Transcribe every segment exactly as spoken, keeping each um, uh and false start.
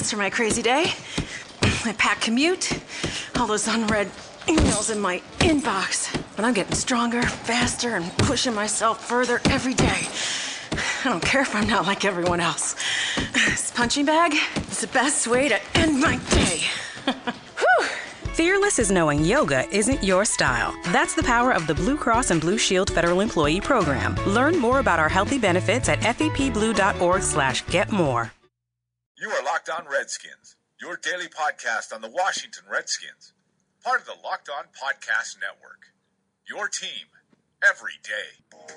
That's for my crazy day. My packed commute, all those unread emails in my inbox. But I'm getting stronger, faster, and pushing myself further every day. I don't care if I'm not like everyone else. This punching bag is the best way to end my day. Whew. Fearless is knowing yoga isn't your style. That's the power of the Blue Cross and Blue Shield Federal Employee Program. Learn more about our healthy benefits at fepblue.org slash get more. You are Locked On Redskins, your daily podcast on the Washington Redskins. Part of the Locked On Podcast Network. Your team every day.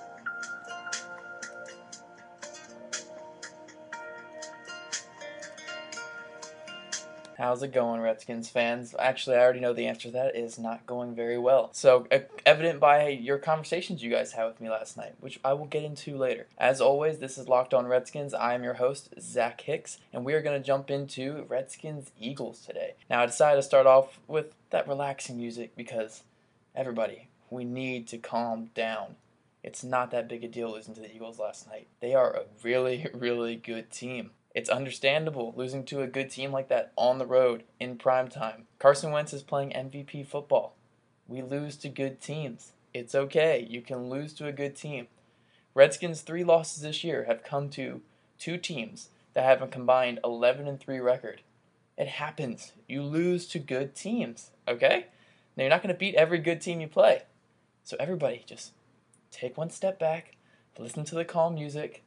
How's it going, Redskins fans? Actually, I already know the answer to that. It is not going very well. So, evident by your conversations you guys had with me last night, which I will get into later. As always, this is Locked On Redskins. I am your host, Zach Hicks, and we are going to jump into Redskins-Eagles today. Now, I decided to start off with that relaxing music because, everybody, we need to calm down. It's not that big a deal losing to the Eagles last night. They are a really, really good team. It's understandable losing to a good team like that on the road in prime time. Carson Wentz is playing M V P football. We lose to good teams. It's okay. You can lose to a good team. Redskins' three losses this year have come to two teams that have a combined eleven and three record. It happens. You lose to good teams, okay? Now, you're not going to beat every good team you play. So everybody, just take one step back, listen to the calm music,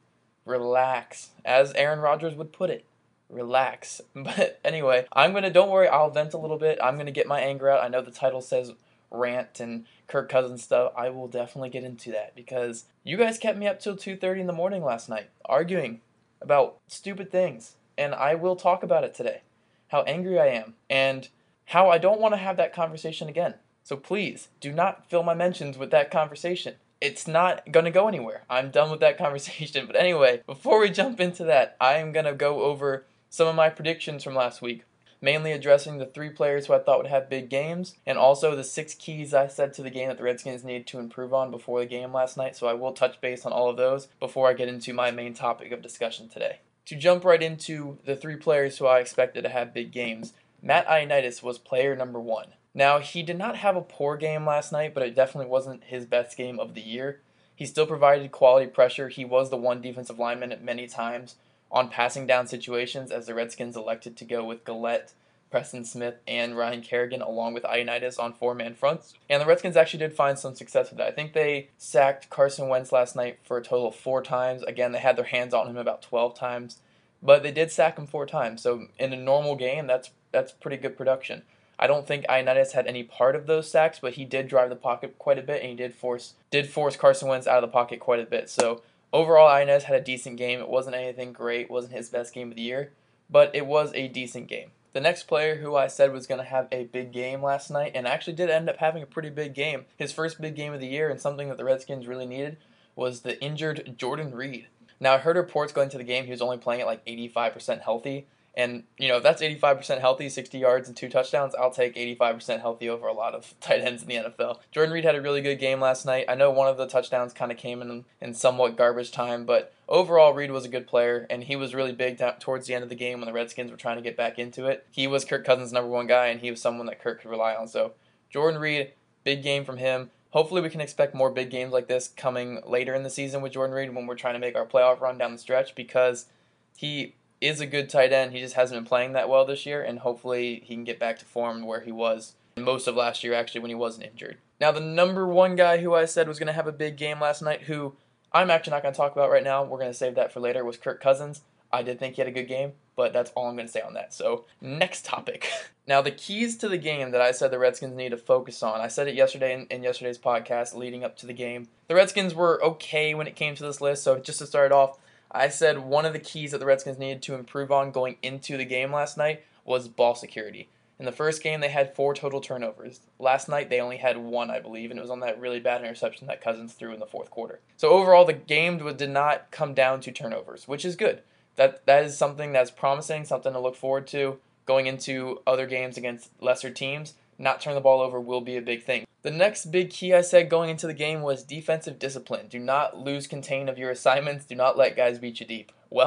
relax, as Aaron Rodgers would put it, relax. But anyway, I'm going to, don't worry, I'll vent a little bit. I'm going to get my anger out. I know the title says rant and Kirk Cousins stuff. I will definitely get into that because you guys kept me up till two thirty in the morning last night arguing about stupid things. And I will talk about it today, how angry I am and how I don't want to have that conversation again. So please, do not fill my mentions with that conversation. It's not going to go anywhere. I'm done with that conversation. But anyway, before we jump into that, I am going to go over some of my predictions from last week, mainly addressing the three players who I thought would have big games, and also the six keys I said to the game that the Redskins needed to improve on before the game last night. So I will touch base on all of those before I get into my main topic of discussion today. To jump right into the three players who I expected to have big games, Matt Ioannidis was player number one. Now, he did not have a poor game last night, but it definitely wasn't his best game of the year. He still provided quality pressure. He was the one defensive lineman at many times on passing down situations as the Redskins elected to go with Galette, Preston Smith, and Ryan Kerrigan along with Ioannidis on four-man fronts. And the Redskins actually did find some success with that. I think they sacked Carson Wentz last night for a total of four times. Again, they had their hands on him about twelve times, but they did sack him four times. So in a normal game, that's that's pretty good production. I don't think Ioannidis had any part of those sacks, but he did drive the pocket quite a bit, and he did force did force Carson Wentz out of the pocket quite a bit. So overall, Ioannidis had a decent game. It wasn't anything great, wasn't his best game of the year, but it was a decent game. The next player who I said was going to have a big game last night, and actually did end up having a pretty big game, his first big game of the year, and something that the Redskins really needed, was the injured Jordan Reed. Now, I heard reports going into the game he was only playing at like eighty-five percent healthy. And, you know, if that's eighty-five percent healthy, sixty yards and two touchdowns, I'll take eighty-five percent healthy over a lot of tight ends in the N F L. Jordan Reed had a really good game last night. I know one of the touchdowns kind of came in in somewhat garbage time, but overall, Reed was a good player, and he was really big down towards the end of the game when the Redskins were trying to get back into it. He was Kirk Cousins' number one guy, and he was someone that Kirk could rely on. So, Jordan Reed, big game from him. Hopefully we can expect more big games like this coming later in the season with Jordan Reed when we're trying to make our playoff run down the stretch, because he is a good tight end. He just hasn't been playing that well this year, and hopefully he can get back to form where he was most of last year, actually, when he wasn't injured. Now, the number one guy who I said was going to have a big game last night, who I'm actually not going to talk about right now, we're going to save that for later, was Kirk Cousins. I did think he had a good game, but that's all I'm going to say on that. So, next topic. Now, the keys to the game that I said the Redskins need to focus on, I said it yesterday in, in yesterday's podcast leading up to the game. The Redskins were okay when it came to this list, so just to start off, I said one of the keys that the Redskins needed to improve on going into the game last night was ball security. In the first game, they had four total turnovers. Last night, they only had one, I believe, and it was on that really bad interception that Cousins threw in the fourth quarter. So overall, the game did not come down to turnovers, which is good. That That is something that's promising, something to look forward to going into other games against lesser teams. Not turn the ball over will be a big thing. The next big key I said going into the game was defensive discipline. Do not lose contain of your assignments. Do not let guys beat you deep. Well,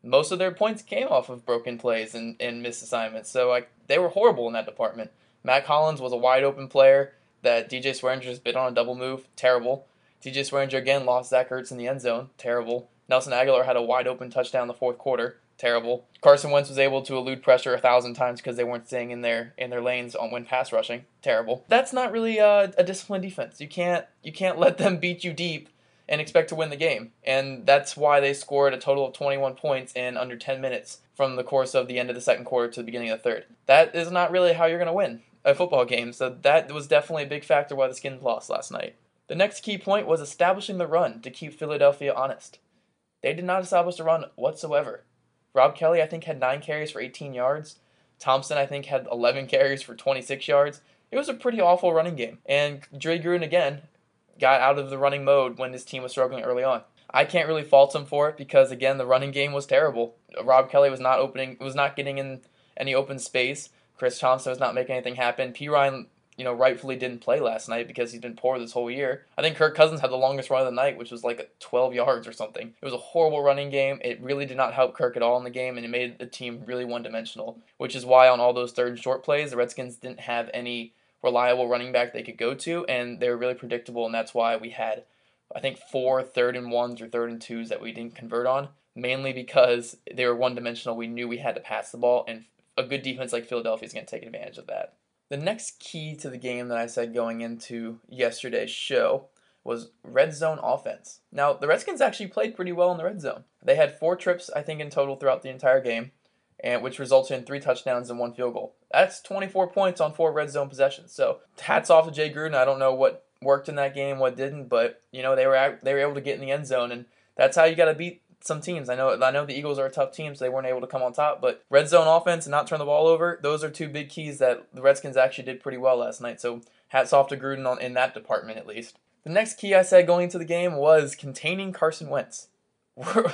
Most of their points came off of broken plays and, and missed assignments, so like they were horrible in that department. Matt Collins was a wide open player that D J Swearinger just bit on a double move, terrible. D J Swearinger again lost Zach Ertz in the end zone, terrible. Nelson Aguilar had a wide open touchdown in the fourth quarter, terrible. Carson Wentz was able to elude pressure a thousand times because they weren't staying in their in their lanes on when pass rushing, terrible. That's not really a, a disciplined defense. You can't you can't let them beat you deep and expect to win the game. And that's why they scored a total of twenty-one points in under ten minutes from the course of the end of the second quarter to the beginning of the third. That is not really how you're going to win a football game. So that was definitely a big factor why the Skins lost last night. The next key point was establishing the run to keep Philadelphia honest. They did not establish the run whatsoever. Rob Kelly, I think, had nine carries for eighteen yards. Thompson, I think, had eleven carries for twenty-six yards. It was a pretty awful running game. And Dre Gruden, again, got out of the running mode when his team was struggling early on. I can't really fault him for it because, again, the running game was terrible. Rob Kelly was not opening, was not getting in any open space. Chris Thompson was not making anything happen. P. Ryan, you know, rightfully didn't play last night because he's been poor this whole year. I think Kirk Cousins had the longest run of the night, which was like twelve yards or something. It was a horrible running game. It really did not help Kirk at all in the game, and it made the team really one-dimensional, which is why on all those third and short plays, the Redskins didn't have any reliable running back they could go to, and they were really predictable, and that's why we had, I think, four third and ones or third and twos that we didn't convert on, mainly because they were one-dimensional. We knew we had to pass the ball, and a good defense like Philadelphia is going to take advantage of that. The next key to the game that I said going into yesterday's show was red zone offense. Now, the Redskins actually played pretty well in the red zone. They had four trips, I think, in total throughout the entire game, and which resulted in three touchdowns and one field goal. That's twenty-four points on four red zone possessions. So hats off to Jay Gruden. I don't know what worked in that game, what didn't, but you know they were they were able to get in the end zone, and that's how you got to beat some teams. I know I know the Eagles are a tough team, so they weren't able to come on top, but red zone offense and not turn the ball over, those are two big keys that the Redskins actually did pretty well last night. So hats off to Gruden on, in that department at least. The next key I said going into the game was containing Carson Wentz. We're,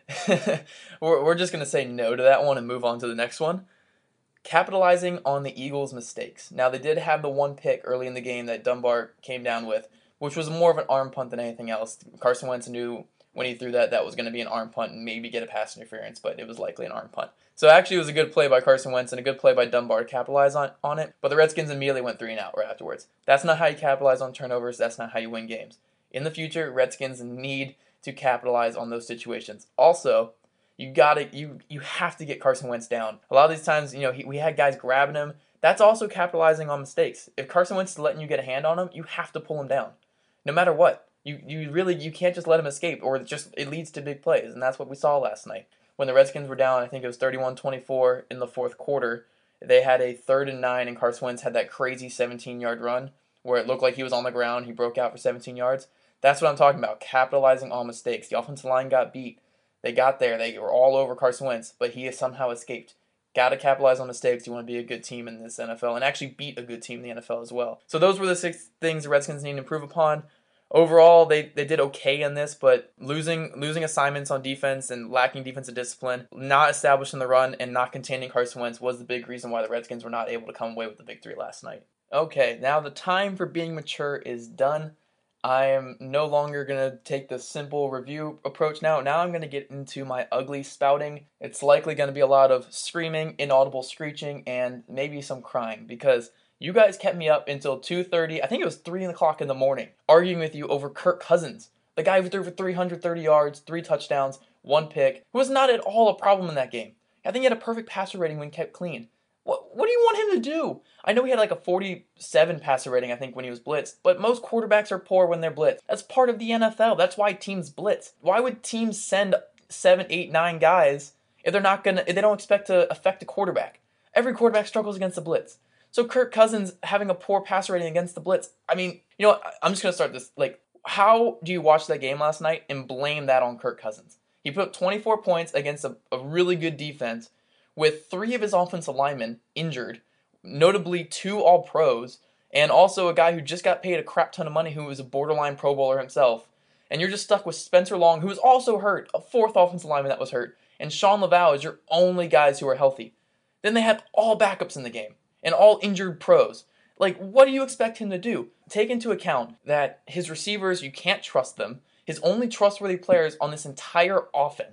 we're, we're just going to say no to that one and move on to the next one. Capitalizing on the Eagles' mistakes. Now, they did have the one pick early in the game that Dunbar came down with, which was more of an arm punt than anything else. Carson Wentz knew when he threw that that was going to be an arm punt and maybe get a pass interference, but it was likely an arm punt. So actually it was a good play by Carson Wentz and a good play by Dunbar to capitalize on, on it, but the Redskins immediately went three and out right afterwards. That's not how you capitalize on turnovers. That's not how you win games. In the future, Redskins need to capitalize on those situations. Also, you gotta you you have to get Carson Wentz down. A lot of these times, you know, he, we had guys grabbing him. That's also capitalizing on mistakes. If Carson Wentz is letting you get a hand on him, you have to pull him down, no matter what. You you really you can't just let him escape, or it just it leads to big plays, and that's what we saw last night when the Redskins were down. I think it was thirty-one twenty-four in the fourth quarter. They had a third and nine, and Carson Wentz had that crazy seventeen-yard run where it looked like he was on the ground. He broke out for seventeen yards. That's what I'm talking about, capitalizing on mistakes. The offensive line got beat. They got there. They were all over Carson Wentz, but he somehow escaped. Got to capitalize on mistakes. You want to be a good team in this N F L and actually beat a good team in the N F L as well. So those were the six things the Redskins need to improve upon. Overall, they, they did okay in this, but losing losing assignments on defense and lacking defensive discipline, not establishing the run, and not containing Carson Wentz was the big reason why the Redskins were not able to come away with the victory last night. Okay, now the time for being mature is done. I am no longer going to take the simple review approach now. Now I'm going to get into my ugly spouting. It's likely going to be a lot of screaming, inaudible screeching, and maybe some crying because you guys kept me up until two thirty, I think it was three o'clock in the morning, arguing with you over Kirk Cousins, the guy who threw for three hundred thirty yards, three touchdowns, one pick, who was not at all a problem in that game. I think he had a perfect passer rating when kept clean. What, what do you want him to do? I know he had like a forty-seven passer rating, I think, when he was blitzed, but most quarterbacks are poor when they're blitzed. That's part of the N F L. That's why teams blitz. Why would teams send seven, eight, nine guys if they're not gonna, if they don't expect to affect the quarterback? Every quarterback struggles against the blitz. So Kirk Cousins having a poor passer rating against the blitz, I mean, you know what, I'm just going to start this. Like, how do you watch that game last night and blame that on Kirk Cousins? He put up twenty-four points against a, a really good defense with three of his offensive linemen injured, notably two All-Pros, and also a guy who just got paid a crap ton of money who was a borderline Pro Bowler himself. And you're just stuck with Spencer Long, who was also hurt, a fourth offensive lineman that was hurt, and Sean Laval is your only guys who are healthy. Then they have all backups in the game. And all injured pros. Like, what do you expect him to do? Take into account that his receivers, you can't trust them. His only trustworthy players on this entire offense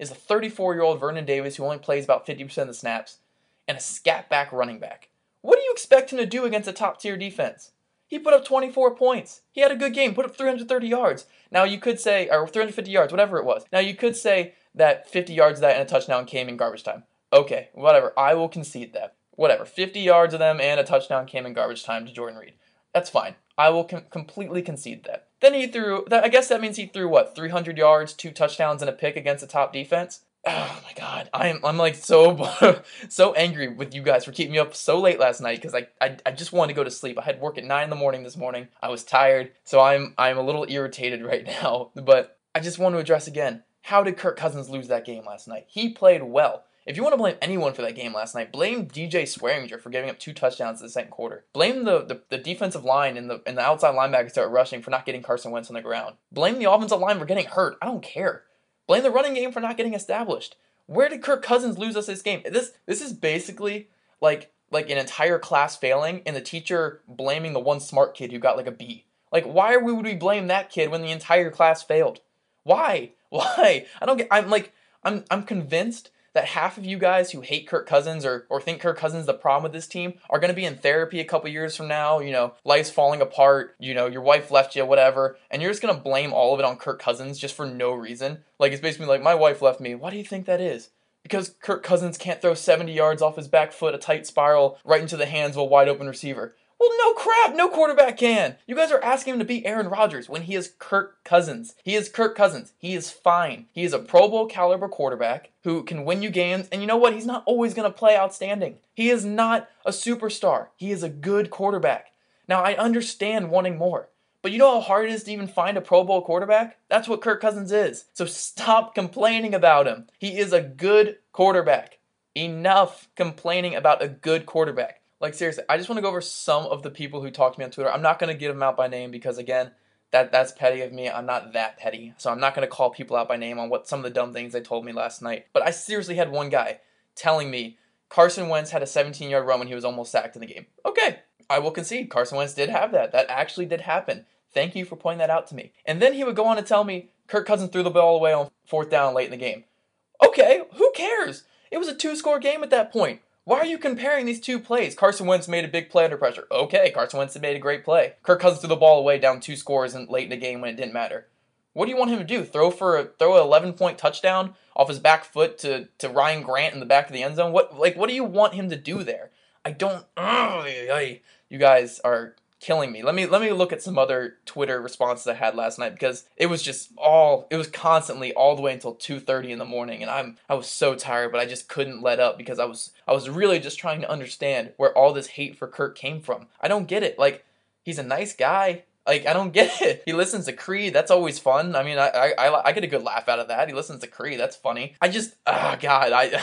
is a thirty-four-year-old Vernon Davis who only plays about fifty percent of the snaps, and a scat back running back. What do you expect him to do against a top-tier defense? He put up twenty-four points. He had a good game, put up three hundred thirty yards. Now you could say, or three hundred fifty yards, whatever it was. Now you could say that fifty yards of that and a touchdown came in garbage time. Okay, whatever. I will concede that. Whatever. fifty yards of them and a touchdown came in garbage time to Jordan Reed. That's fine. I will com- completely concede that. Then he threw, I guess that means he threw what, three hundred yards, two touchdowns, and a pick against a top defense? Oh my god, I'm I'm like so so angry with you guys for keeping me up so late last night because I, I I just wanted to go to sleep. I had work at nine in the morning this morning. I was tired, so I'm I'm a little irritated right now. But I just want to address again, how did Kirk Cousins lose that game last night? He played well. If you want to blame anyone for that game last night, blame D J Swearinger for giving up two touchdowns in the second quarter. Blame the, the, the defensive line and the and the outside linebackers that were rushing for not getting Carson Wentz on the ground. Blame the offensive line for getting hurt. I don't care. Blame the running game for not getting established. Where did Kirk Cousins lose us this game? This this is basically like like an entire class failing and the teacher blaming the one smart kid who got like a B. Like, why would we blame that kid when the entire class failed? Why? Why? I don't get. I'm like I'm I'm convinced that half of you guys who hate Kirk Cousins or, or think Kirk Cousins is the problem with this team are going to be in therapy a couple years from now, you know, life's falling apart, you know, your wife left you, whatever, and you're just going to blame all of it on Kirk Cousins just for no reason. Like, it's basically like, my wife left me. Why do you think that is? Because Kirk Cousins can't throw seventy yards off his back foot, a tight spiral, right into the hands of a wide open receiver. Well, no crap, no quarterback can. You guys are asking him to beat Aaron Rodgers when he is Kirk Cousins. He is Kirk Cousins. He is fine. He is a Pro Bowl caliber quarterback who can win you games, and you know what? He's not always going to play outstanding. He is not a superstar. He is a good quarterback. Now, I understand wanting more, but you know how hard it is to even find a Pro Bowl quarterback? That's what Kirk Cousins is. So stop complaining about him. He is a good quarterback. Enough complaining about a good quarterback. Like, seriously, I just want to go over some of the people who talk to me on Twitter. I'm not going to give them out by name because, again, that that's petty of me. I'm not that petty. So I'm not going to call people out by name on what some of the dumb things they told me last night. But I seriously had one guy telling me Carson Wentz had a seventeen-yard run when he was almost sacked in the game. Okay, I will concede. Carson Wentz did have that. That actually did happen. Thank you for pointing that out to me. And then he would go on to tell me Kirk Cousins threw the ball away on fourth down late in the game. Okay, who cares? It was a two-score game at that point. Why are you comparing these two plays? Carson Wentz made a big play under pressure. Okay, Carson Wentz made a great play. Kirk Cousins threw the ball away down two scores and late in the game when it didn't matter. What do you want him to do? Throw for a, throw an eleven-point touchdown off his back foot to, to Ryan Grant in the back of the end zone? What like what do you want him to do there? I don't. Ugh, you guys are killing me. Let me let me look at some other Twitter responses I had last night because it was just all it was constantly all the way until two thirty in the morning, and I'm I was so tired, but I just couldn't let up because I was I was really just trying to understand where all this hate for Kirk came from. I don't get it. Like, he's a nice guy. Like, I don't get it. He listens to Creed. That's always fun. I mean, I I I, I get a good laugh out of that. He listens to Creed. That's funny. I just oh god, I,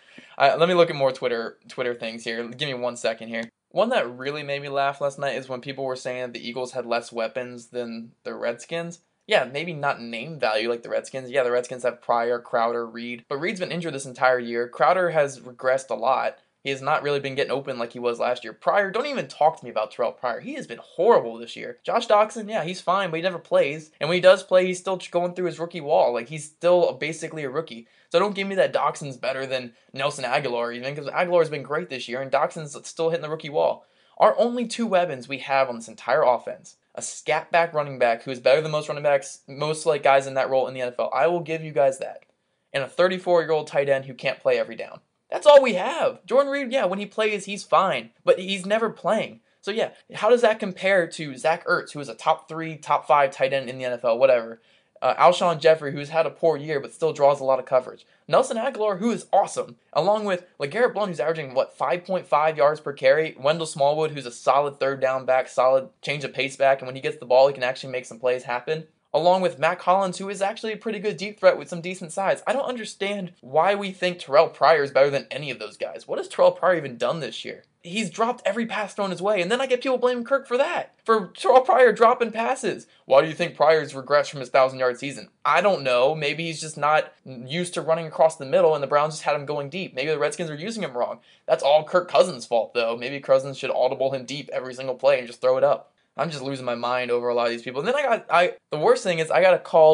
I let me look at more Twitter Twitter things here. Give me one second here. One that really made me laugh last night is when people were saying that the Eagles had less weapons than the Redskins. Yeah, maybe not name value like the Redskins. Yeah, the Redskins have Pryor, Crowder, Reed. But Reed's been injured this entire year. Crowder has regressed a lot. He has not really been getting open like he was last year. Pryor, don't even talk to me about Terrell Pryor. He has been horrible this year. Josh Doxson, yeah, he's fine, but he never plays. And when he does play, he's still going through his rookie wall. Like, he's still basically a rookie. So don't give me that Doxson's better than Nelson Aguilar even, because Aguilar's been great this year, and Doxson's still hitting the rookie wall. Our only two weapons we have on this entire offense, a scat back running back who is better than most running backs, most like guys in that role in the N F L. I will give you guys that. And a thirty-four-year-old tight end who can't play every down. That's all we have. Jordan Reed, yeah, when he plays, he's fine, but he's never playing. So yeah, how does that compare to Zach Ertz, who is a top three, top five tight end in the N F L, whatever? Uh, Alshon Jeffrey, who's had a poor year but still draws a lot of coverage. Nelson Aguilar, who is awesome, along with LeGarrette Blount, who's averaging, what, five point five yards per carry. Wendell Smallwood, who's a solid third down back, solid change of pace back, and when he gets the ball, he can actually make some plays happen. Along with Matt Collins, who is actually a pretty good deep threat with some decent size. I don't understand why we think Terrell Pryor is better than any of those guys. What has Terrell Pryor even done this year? He's dropped every pass thrown his way, and then I get people blaming Kirk for that. For Terrell Pryor dropping passes. Why do you think Pryor's regressed from his one thousand-yard season? I don't know. Maybe he's just not used to running across the middle, and the Browns just had him going deep. Maybe the Redskins are using him wrong. That's all Kirk Cousins' fault, though. Maybe Cousins should audible him deep every single play and just throw it up. I'm just losing my mind over a lot of these people. And then I got, I the worst thing is I got called a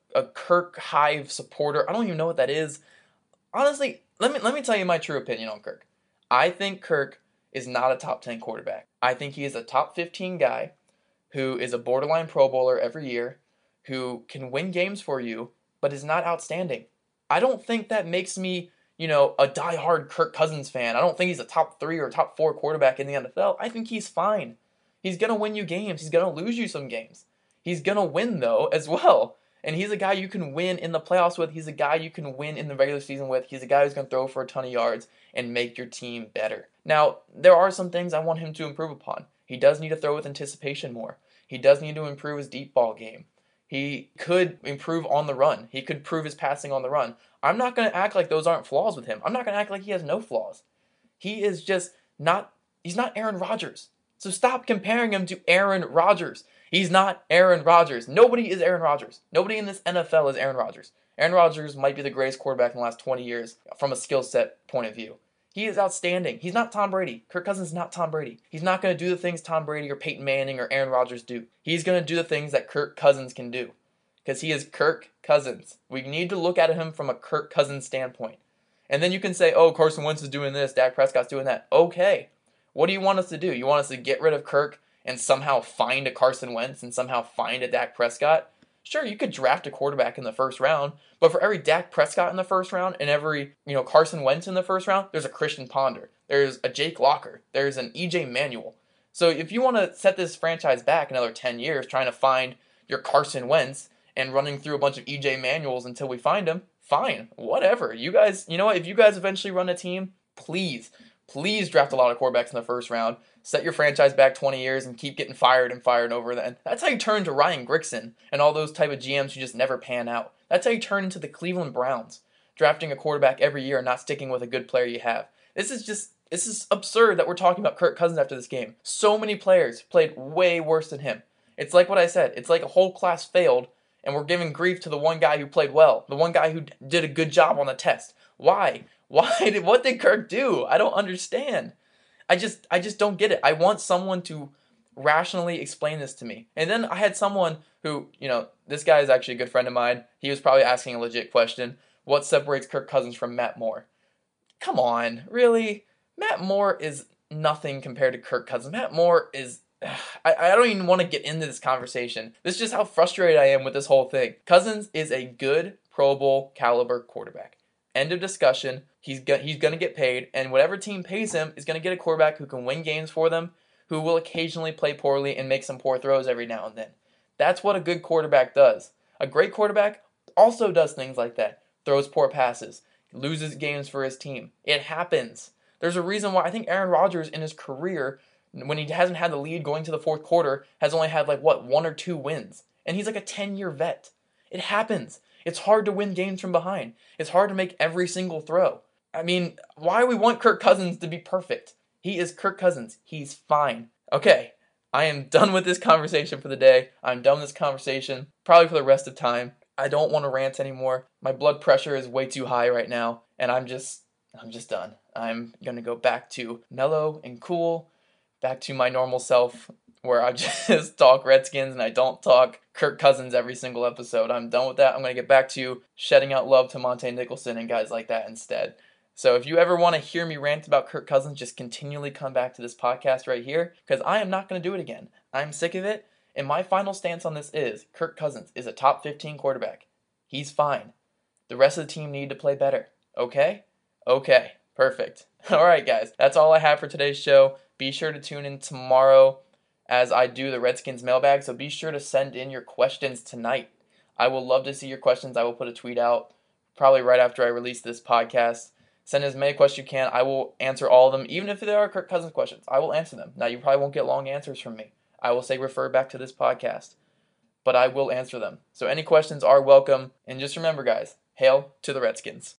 a Kirk Hive supporter. I don't even know what that is. Honestly, let me let me tell you my true opinion on Kirk. I think Kirk is not a top ten quarterback. I think he is a top fifteen guy who is a borderline Pro Bowler every year, who can win games for you, but is not outstanding. I don't think that makes me, you know, a diehard Kirk Cousins fan. I don't think he's a top three or top four quarterback in the N F L. I think he's fine. He's going to win you games. He's going to lose you some games. He's going to win, though, as well. And he's a guy you can win in the playoffs with. He's a guy you can win in the regular season with. He's a guy who's going to throw for a ton of yards and make your team better. Now, there are some things I want him to improve upon. He does need to throw with anticipation more. He does need to improve his deep ball game. He could improve on the run. He could improve his passing on the run. I'm not going to act like those aren't flaws with him. I'm not going to act like he has no flaws. He is just not, he's not Aaron Rodgers. So stop comparing him to Aaron Rodgers. He's not Aaron Rodgers. Nobody is Aaron Rodgers. Nobody in this N F L is Aaron Rodgers. Aaron Rodgers might be the greatest quarterback in the last twenty years from a skill set point of view. He is outstanding. He's not Tom Brady. Kirk Cousins is not Tom Brady. He's not going to do the things Tom Brady or Peyton Manning or Aaron Rodgers do. He's going to do the things that Kirk Cousins can do. Because he is Kirk Cousins. We need to look at him from a Kirk Cousins standpoint. And then you can say, oh, Carson Wentz is doing this, Dak Prescott's doing that. Okay. What do you want us to do? You want us to get rid of Kirk and somehow find a Carson Wentz and somehow find a Dak Prescott? Sure, you could draft a quarterback in the first round, but for every Dak Prescott in the first round and every, you know, Carson Wentz in the first round, there's a Christian Ponder, there's a Jake Locker, there's an E J Manuel. So if you want to set this franchise back another ten years trying to find your Carson Wentz and running through a bunch of E J Manuels until we find him, fine, whatever. You guys, you know what, if you guys eventually run a team, please, please draft a lot of quarterbacks in the first round. Set your franchise back twenty years and keep getting fired and fired over then. That's how you turn to Ryan Grigson and all those type of G Ms who just never pan out. That's how you turn into the Cleveland Browns, drafting a quarterback every year and not sticking with a good player you have. This is just, this is absurd that we're talking about Kirk Cousins after this game. So many players played way worse than him. It's like what I said. It's like a whole class failed and we're giving grief to the one guy who played well, the one guy who did a good job on the test. Why? Why did, what did Kirk do? I don't understand. I just I just don't get it. I want someone to rationally explain this to me. And then I had someone who, you know, this guy is actually a good friend of mine. He was probably asking a legit question. What separates Kirk Cousins from Matt Moore? Come on, really? Matt Moore is nothing compared to Kirk Cousins. Matt Moore is... I, I don't even want to get into this conversation. This is just how frustrated I am with this whole thing. Cousins is a good Pro Bowl caliber quarterback. End of discussion. He's go- he's going to get paid, and whatever team pays him is going to get a quarterback who can win games for them, who will occasionally play poorly and make some poor throws every now and then. That's what a good quarterback does. A great quarterback also does things like that. Throws poor passes, loses games for his team. It happens. There's a reason why I think Aaron Rodgers in his career, when he hasn't had the lead going to the fourth quarter, has only had like, what, one or two wins. And he's like a ten-year vet. It happens. It's hard to win games from behind. It's hard to make every single throw. I mean, why do we want Kirk Cousins to be perfect? He is Kirk Cousins. He's fine. Okay, I am done with this conversation for the day. I'm done with this conversation, probably for the rest of time. I don't want to rant anymore. My blood pressure is way too high right now, and I'm just, I'm just done. I'm going to go back to mellow and cool, back to my normal self, where I just talk Redskins and I don't talk Kirk Cousins every single episode. I'm done with that. I'm going to get back to shedding out love to Monte Nicholson and guys like that instead. So if you ever want to hear me rant about Kirk Cousins, just continually come back to this podcast right here, because I am not going to do it again. I'm sick of it, and my final stance on this is Kirk Cousins is a top fifteen quarterback. He's fine. The rest of the team need to play better. Okay? Okay. Perfect. All right, guys. That's all I have for today's show. Be sure to tune in tomorrow as I do the Redskins mailbag, so be sure to send in your questions tonight. I will love to see your questions. I will put a tweet out probably right after I release this podcast. Send as many questions you can. I will answer all of them, even if there are Kirk Cousins questions. I will answer them. Now, you probably won't get long answers from me. I will say refer back to this podcast, but I will answer them. So any questions are welcome. And just remember, guys, hail to the Redskins.